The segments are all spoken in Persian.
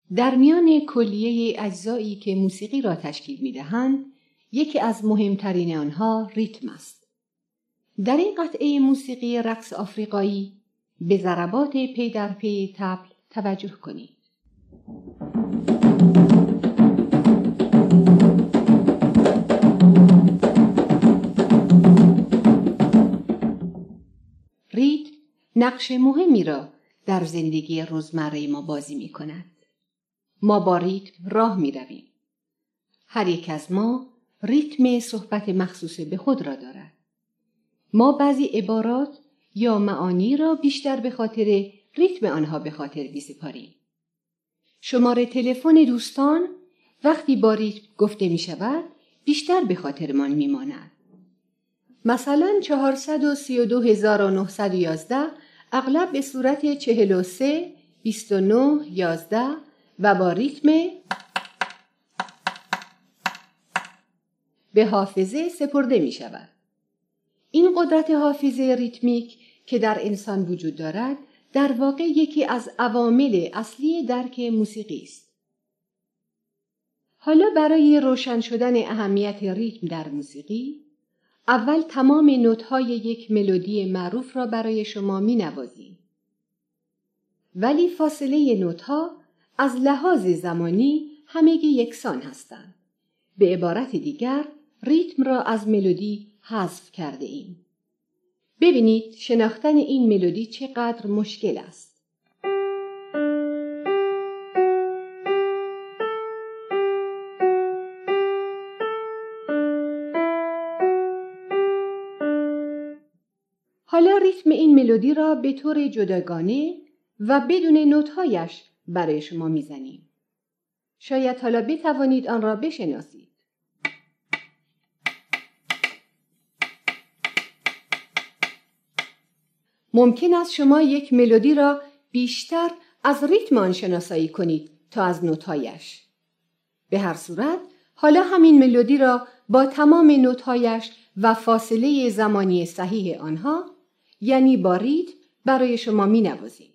در میان کلیه اجزایی که موسیقی را تشکیل می‌دهند، یکی از مهمترین آنها ریتم است. در این قطعه موسیقی رقص آفریقایی به ضربات پی در پی طبل توجه کنید. ریتم نقش مهمی را در زندگی روزمره ما بازی می کند. ما با ریتم راه می رویم. هر یک از ما ریتم صحبت مخصوص به خود را دارد. ما بعضی عبارات یا معانی را بیشتر به خاطر ریتم آنها به خاطر بی‌سپاریم. شماره تلفن دوستان وقتی با ریتم گفته می شود بیشتر به خاطرمان می ماند. مثلا 432911 اغلب به صورت 43 29 11 و با ریتم به حافظه سپرده می شود. این قدرت حافظه ریتمیک که در انسان وجود دارد در واقع یکی از عوامل اصلی درک موسیقی است. حالا برای روشن شدن اهمیت ریتم در موسیقی، اول تمام نوت‌های یک ملودی معروف را برای شما می‌نوازیم. ولی فاصله نوت‌ها از لحاظ زمانی همگی یکسان هستند. به عبارت دیگر، ریتم را از ملودی حذف کرده ایم. ببینید شناختن این ملودی چقدر مشکل است. حالا ریتم این ملودی را به طور جداگانه و بدون نوت‌هایش برای شما میزنیم. شاید حالا بتوانید آن را بشناسید. ممکن است شما یک ملودی را بیشتر از ریتم آن شناسایی کنید تا از نوت‌هایش. به هر صورت حالا همین ملودی را با تمام نوت‌هایش و فاصله زمانی صحیح آنها، یعنی با ریتم، برای شما می‌نوازیم.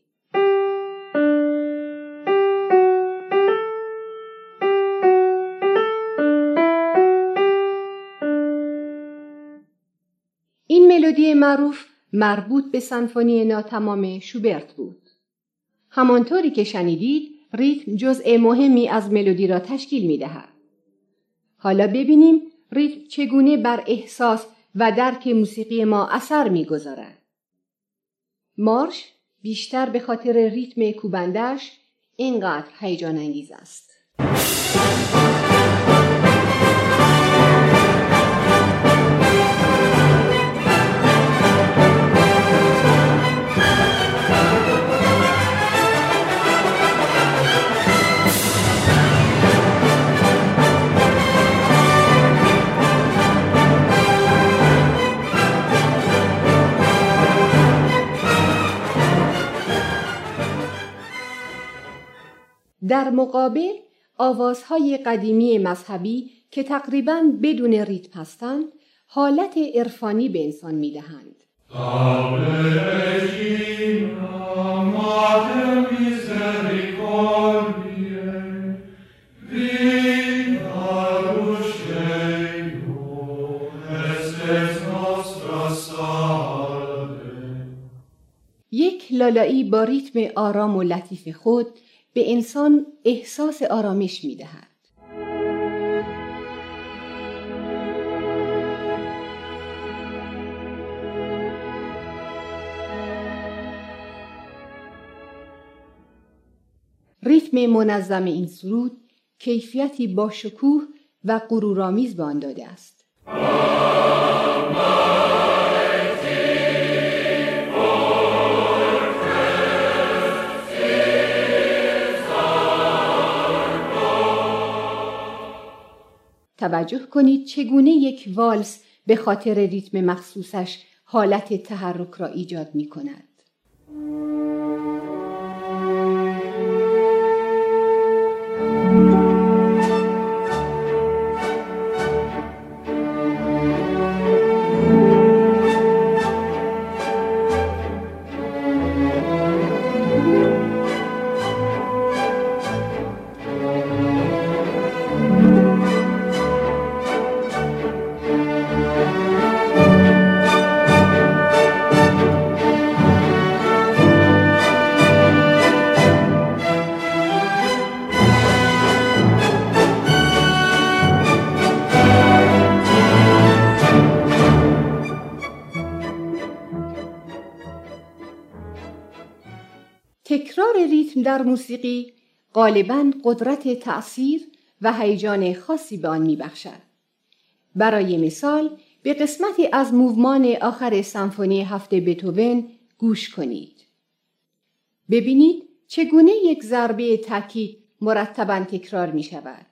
این ملودی معروف مربوط به سمفونی ناتمام شوبرت بود. همانطوری که شنیدید، ریتم جزء مهمی از ملودی را تشکیل می‌دهد. حالا ببینیم ریتم چگونه بر احساس و درک موسیقی ما اثر می‌گذارد. مارش بیشتر به خاطر ریتم کوبندش اینقدر هیجان انگیز است. در مقابل آوازهای قدیمی مذهبی که تقریباً بدون ریتم هستند، حالت عرفانی به انسان می‌دهند. یک لالایی با ریتم آرام و لطیف خود به انسان احساس آرامش می‌دهد. ریتم منظم این سرود کیفیتی با شکوه و غرورآمیز به آن داده است. توجه کنید چگونه یک والس به خاطر ریتم مخصوصش حالت تحرک را ایجاد می کند. ریتم در موسیقی غالباً قدرت تأثیر و هیجان خاصی به آن می‌بخشد. برای مثال به قسمتی از موومان آخر سمفونی 7 بتهوون گوش کنید. ببینید چگونه یک ضربه تاکید مرتباً تکرار می‌شود.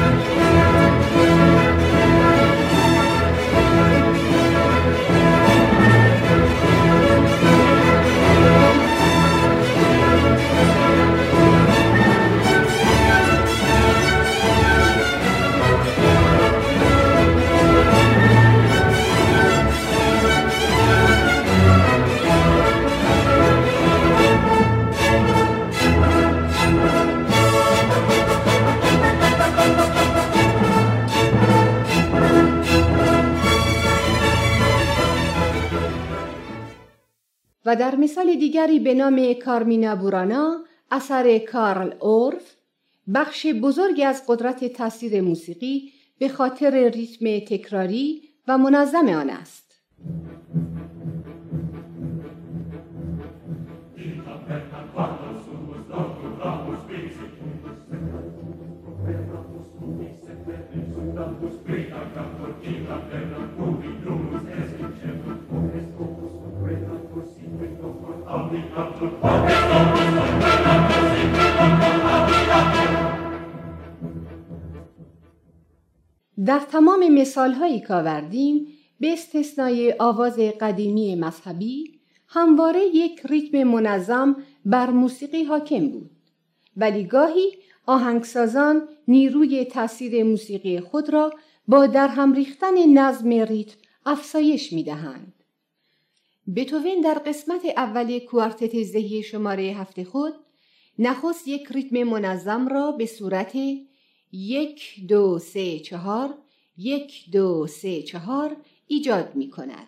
و در مثال دیگری به نام کارمینا بورانا اثر کارل اورف، بخش بزرگی از قدرت تاثیر موسیقی به خاطر ریتم تکراری و منظم آن است. در تمام مثال‌هایی که آوردیم به استثنای آواز قدیمی مذهبی همواره یک ریتم منظم بر موسیقی حاکم بود، ولی گاهی آهنگسازان نیروی تأثیر موسیقی خود را با درهم ریختن نظم ریتم افزایش می‌دهند. بتهوون در قسمت اول کوارتت زهی شماره 7 خود نخست یک ریتم منظم را به صورت 1 2 3 4 1 2 3 4 ایجاد می کند.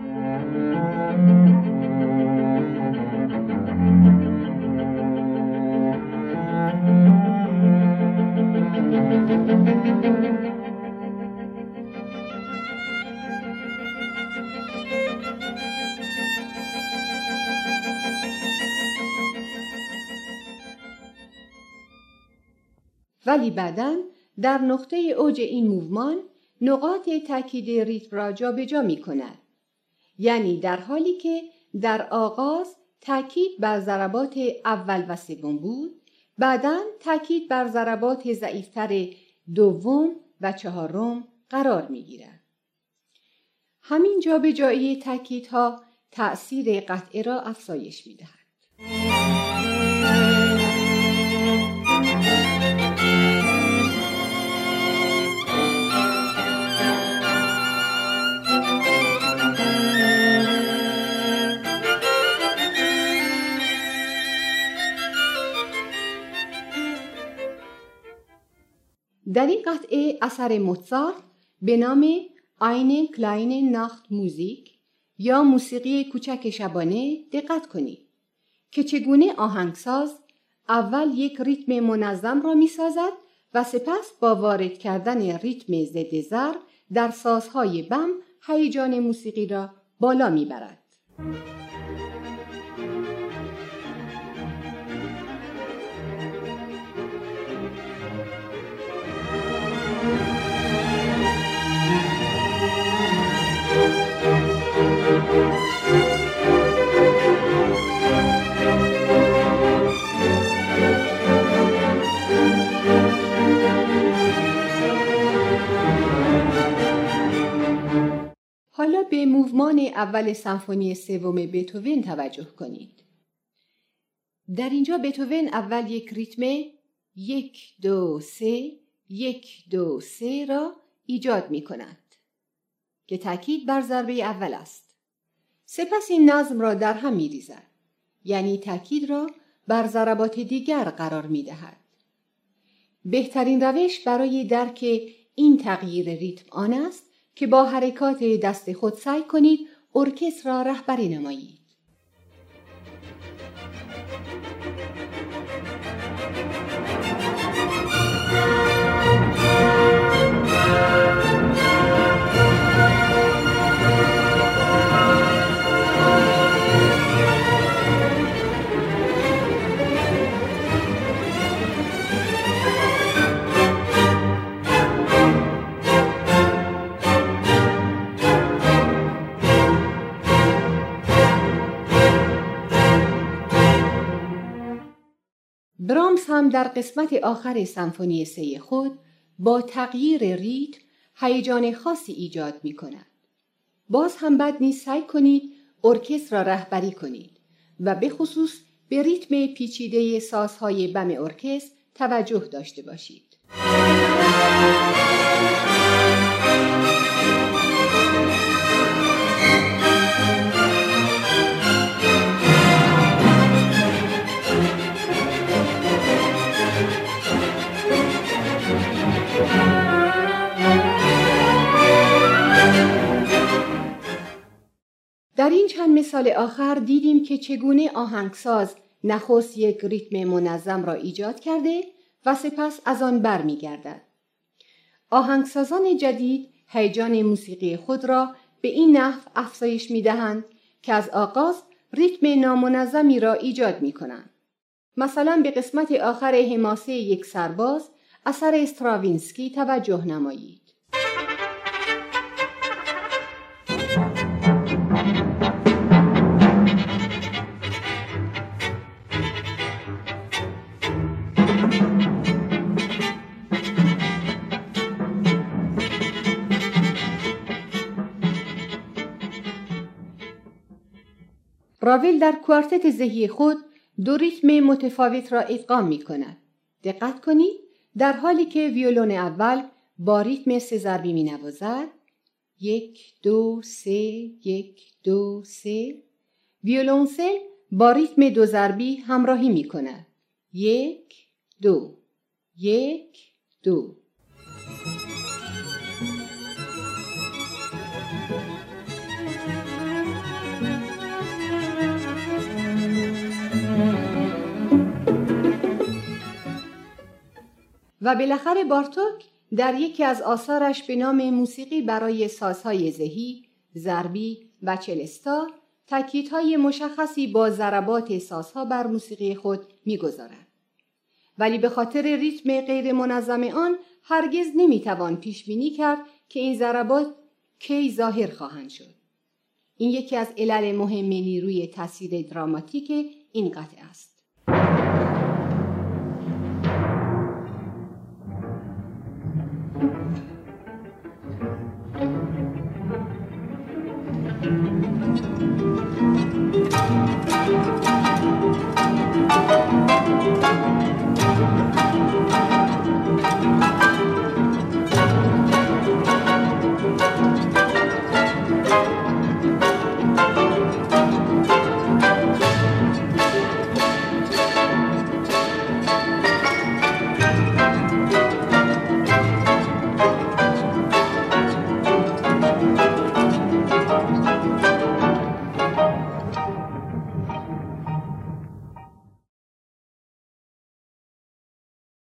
ولی بعداً در نقطه اوج این موومان نقاط تاکید ریتم را جابجا می کند. یعنی در حالی که در آغاز تاکید بر ضربات اول و سوم بود، بعداً تاکید بر ضربات ضعیفتر دوم و چهارم قرار می گیرد. همین جابجایی تاکیدها تأثیر قطعه را افزایش می دهد. در این قطعه اثر موزارت به نام eine kleine Nachtmusik یا موسیقی کوچک شبانه دقت کنید که چگونه آهنگساز اول یک ریتم منظم را می سازد و سپس با وارد کردن ریتم ضد ضرب در سازهای بم هیجان موسیقی را بالا می برد. حالا به موومان اول سمفونی سوم بتهوون توجه کنید. در اینجا بتهوون اول یک ریتم 1 2 3 1 2 3 را ایجاد می کند که تاکید بر ضربه اول است. سپس این نظم را در هم می ریزد، یعنی تاکید را بر ضربات دیگر قرار می دهد. بهترین روش برای درک این تغییر ریتم آن است که با حرکات دست خود سعی کنید ارکستر را رهبری نمایید. هم در قسمت آخر سمفونی 3 خود با تغییر ریتم هیجان خاصی ایجاد می کند. باز هم بد نیست سعی کنید ارکستر را رهبری کنید و به خصوص به ریتم پیچیده سازهای بم ارکستر توجه داشته باشید. در این چند مثال آخر دیدیم که چگونه آهنگساز نخست یک ریتم منظم را ایجاد کرده و سپس از آن برمیگردد. آهنگسازان جدید هیجان موسیقی خود را به این نحو افزایش می‌دهند که از آغاز ریتم نامنظمی را ایجاد می‌کنند. مثلا به قسمت آخر حماسه یک سرباز اثر استراوینسکی توجه نمایید. راول در کوارتت زهی خود دو ریتم متفاوت را ادغام می کند. دقت کنید در حالی که ویولون اول با ریتم 3 ضربی می نوازد 1 2 3 1 2 3، ویولنسل با ریتم 2 ضربی همراهی می کند 1 2 1 2. و بالاخره بارتوک در یکی از آثارش به نام موسیقی برای سازهای زهی، ضربی و چلستا تاکیدهای مشخصی با ضربات سازها بر موسیقی خود می‌گذارد. ولی به خاطر ریتم غیر منظم آن هرگز نمی‌توان پیش بینی کرد که این ضربات کی ظاهر خواهند شد. این یکی از علل مهم نیروی تاثیر دراماتیک این قطعه است.